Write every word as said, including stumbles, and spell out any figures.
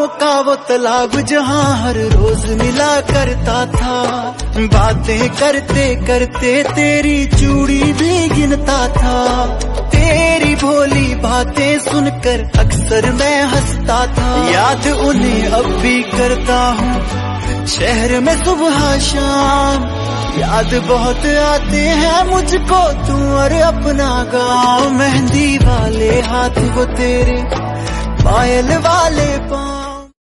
बाहों का वो तालाब जहाँ हर रोज मिला करता था। बातें करते करते तेरी चूड़ी भी गिनता था। तेरी भोली बातें सुनकर अक्सर मैं हंसता था। याद उन्हें अब भी करता हूँ शहर में सुबह शाम। याद बहुत आते हैं मुझको तू और अपना गाँव। मेहंदी वाले हाथ वो तेरे, पायल वाले पाँव।